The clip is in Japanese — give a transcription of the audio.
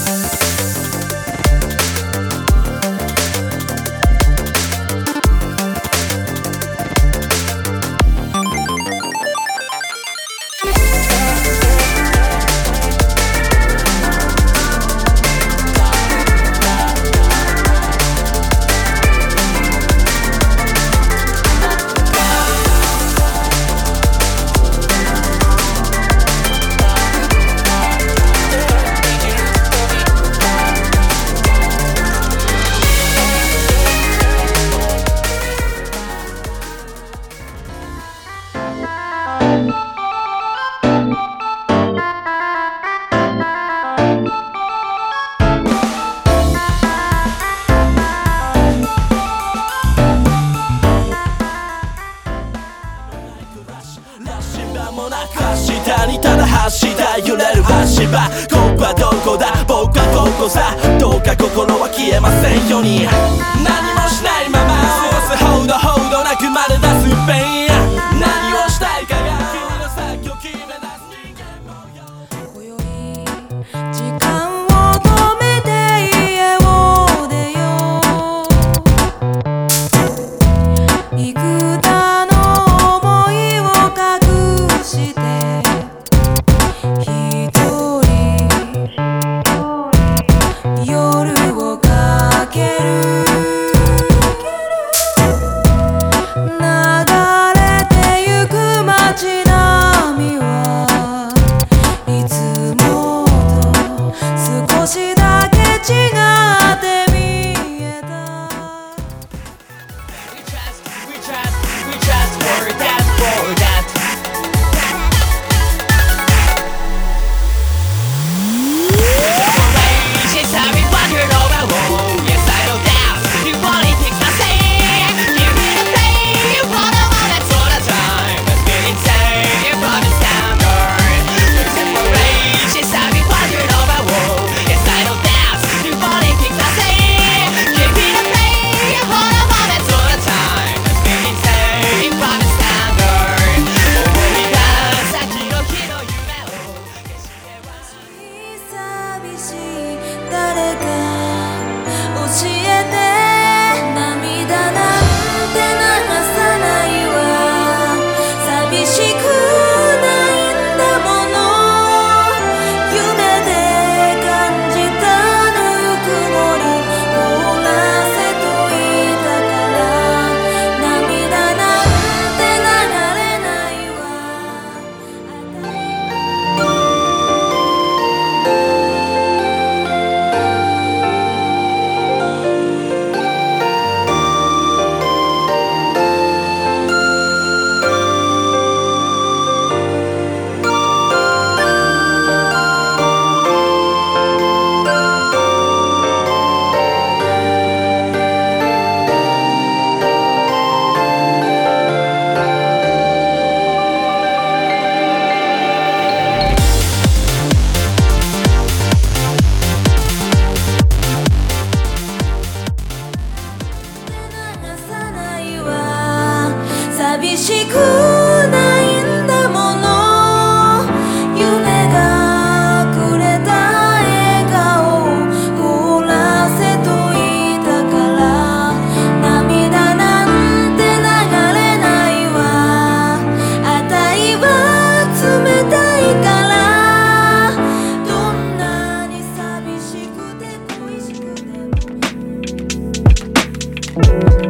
下にただ走った揺れる足場ここはどこだ僕はここさどうか心は消えませんように何もしないまま過ごすほどなくまで出すペイン何をしたいかが君の先を決め出す人間模様今宵時間を止めて家を出よう幾多の想いを隠して一人夜をかける流れてゆく街並みはいつもと少しだけ違って見えた We just forget She's having wondered over yes I don't doubt you only think I say give me the pain for the moments all the time but feel insane you promise standard She's having wondered over yes I don't doubt you only think I say give me the pain for the moments all the time but feel insane you promise standard 思い出す先の日の夢を決して忘れ寂しい誰か教えて涙なんて流さないわ寂しくないんだもの夢で感じたぬくもり凍らせといたから涙なんて流れない寂しくないんだもの夢がくれた笑顔を凍らせといたから涙なんて流れないわあたいは冷たいからどんなに寂しくて恋しくても